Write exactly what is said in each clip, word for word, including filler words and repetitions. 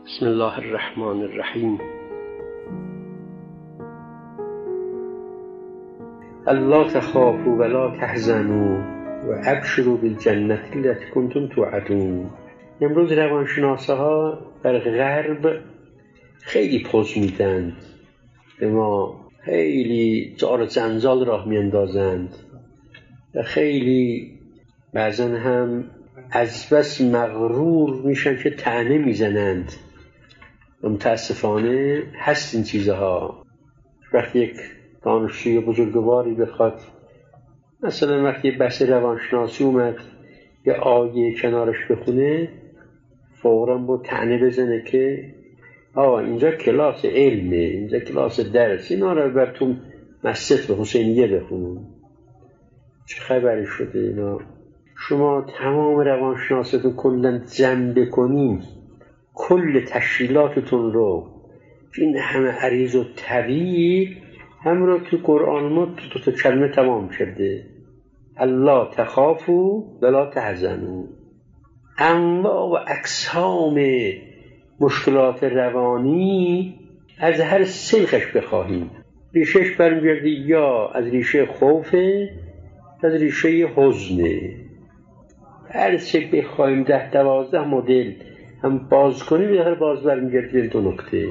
بسم الله الرحمن الرحیم. الا تخافوا ولا تحزنوا و ابشروا بالجنة التي کنتم توعدون. امروز روانشناسه ها در غرب خیلی پوز میدند به ما، خیلی جار جنجال راه میاندازند و خیلی بعضا هم از بس مغرور میشن که طعنه میزنند. متاسفانه هست این چیزها. وقتی یک دانشجوی بزرگواری بخواد مثلا وقتی بحث روانشناسی اومد یه آیه کنارش بخونه، فوراً با طعنه بزنه که آقا اینجا کلاس علمه، اینجا کلاس درس، اینا رو بر تو مسجد به حسینیه بخونون. چه خبری شده اینا؟ شما تمام روانشناستون کلن جمع بکنین، کل تشکیلاتتون رو، این همه عریض و طویل هم رو تو قرآن ما تو تا کلمه تمام شده. الا تخافوا ولا تحزنوا. انواع و اقسام مشکلات روانی از هر سلخش بخواهیم. ریشهش برمیگرده یا از ریشه خوفه، از ریشه حزنه. هر چه بخواهیم ده دوازده مدل هم باز کنیم یه باز برمیگرده دو نکته.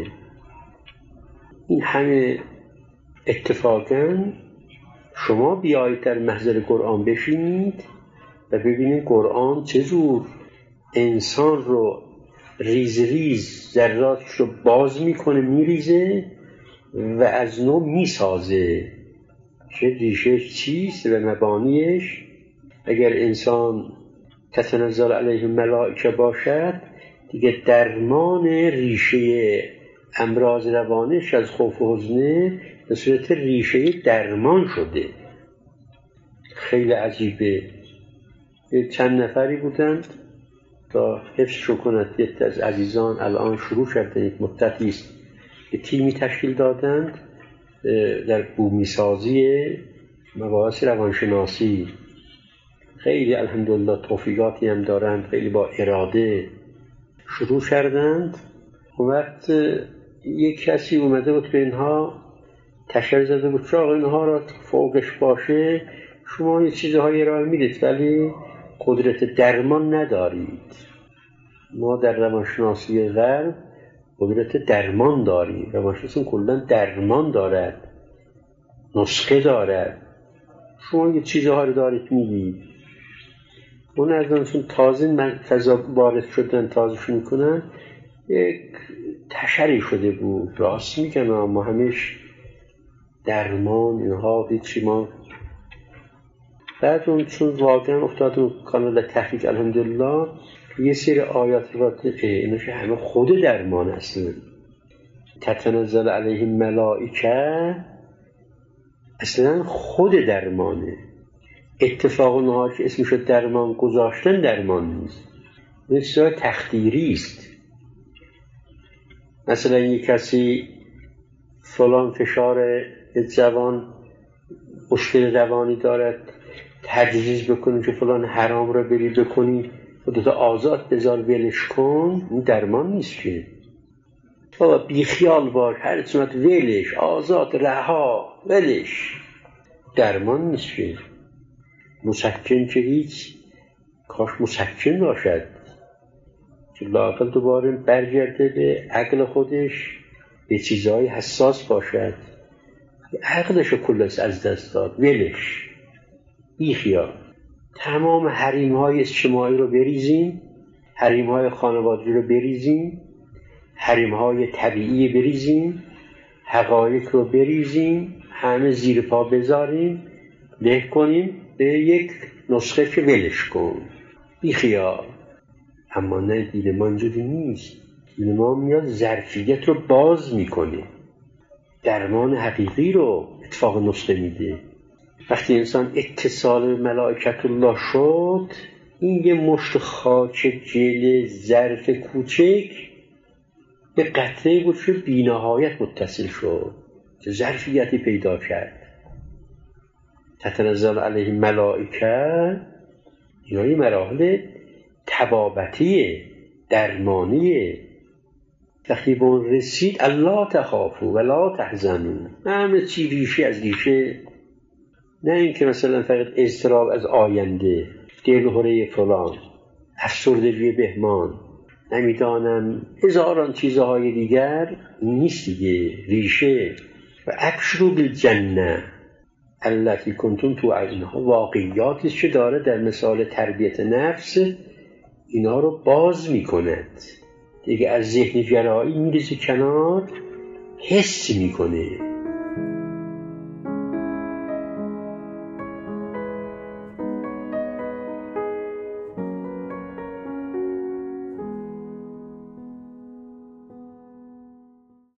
این همه اتفاقاً شما بیایید در محضر قرآن بشینید و ببینید قرآن چجور انسان رو ریز ریز ذراتش رو باز میکنه، میریزه و از نو میسازه. چه ریشهش چیست و مبانیش. اگر انسان تتنزل علیه ملائکه باشد، دیگه درمان ریشه امراض روانش از خوف و حزنه به صورت ریشه درمان شده. خیلی عجیبه. چند نفری بودند تا حفظشو کند یک از عزیزان الان شروع کردن، یک مدتی است که تیمی تشکیل دادند در بومیسازی مباحث روانشناسی. خیلی الحمدلله توفیقاتی هم دارند، خیلی با اراده شروع کردند. اون وقت یک کسی اومده بود به اینها تشریح زده بود که آقا اینها را فوقش باشه شما یه چیزهایی ارائه میدید ولی قدرت درمان ندارید. ما در روانشناسی غرب قدرت درمان داریم. روانشناسی کلا درمان دارد، نسخه دارد. شما یه چیزهایی دارید میگید، اون از اونشون تازه من فضا وارد شدن تازه میکنن. یک تشریح شده بود، راست میگن ما همیش درمان اینها هیچی. ما بعد اون چون واقعا افتاد اون کانال تحقیق الحمدلله یه سری آیات رو ایناش همه خود درمان هستن. تتنزل علیه ملائکه اصلا خود درمانه. اتفاق اونها که اسمشو درمان گذاشتن درمان نیست، یه چیزای تخدیری است. مثلا یک کسی فلان فشار جوان مشکل روانی دارد، تجویز بکنیم که فلان حرام رو بری بکنی خودت آزاد بذار ولش کن، این درمان نیست که. بابا بیخیال باش، هر چیزت ولش، آزاد رها ولش، درمان نیست که. مسکن که هیچ، کاش مسکن باشد که لااقل دوباره برگرده به عقل خودش، به چیزهای حساس باشد. عقلشو کلش از دست داد، ولش، بیخیال. تمام حریم‌های اجتماعی رو بریزیم، حریم‌های خانوادگی رو بریزیم، حریم‌های طبیعی بریزیم، حقایق رو بریزیم، همه زیر پا بذاریم، له کنیم به یک نسخه که ولش کن، بیخیال. اما نه، دین ما اینجوری نیست. دین ما میاد ظرفیت رو باز میکنه، درمان حقیقی رو اتفاق نسخه میده. وقتی انسان اتصال به ملائکت الله شد، این یه مشت خاک جل ظرف کوچک به قطره بود که بی‌نهایت متصل شد، که ظرفیتی پیدا کرد. تتنزل علیه ملائکه، اینا یه مراحل طبابتیه، درمانیه. وقتی به اون رسید الله تخافو ولا تحزنو، همه چی ریشه از ریشه، نه اینکه مثلا فقط اضطراب از آینده، دلهره فلان، افسردگی بهمان، نمیدانم هزاران چیزهای دیگر نیست دیگه. ریشه و ابشروا بالجنه التي کنتم توعدونها واقعیاتی که داره در مثال تربیت نفس اینا رو باز میکند دیگه، از ذهن جرایی میریزه کنار، حس میکنه.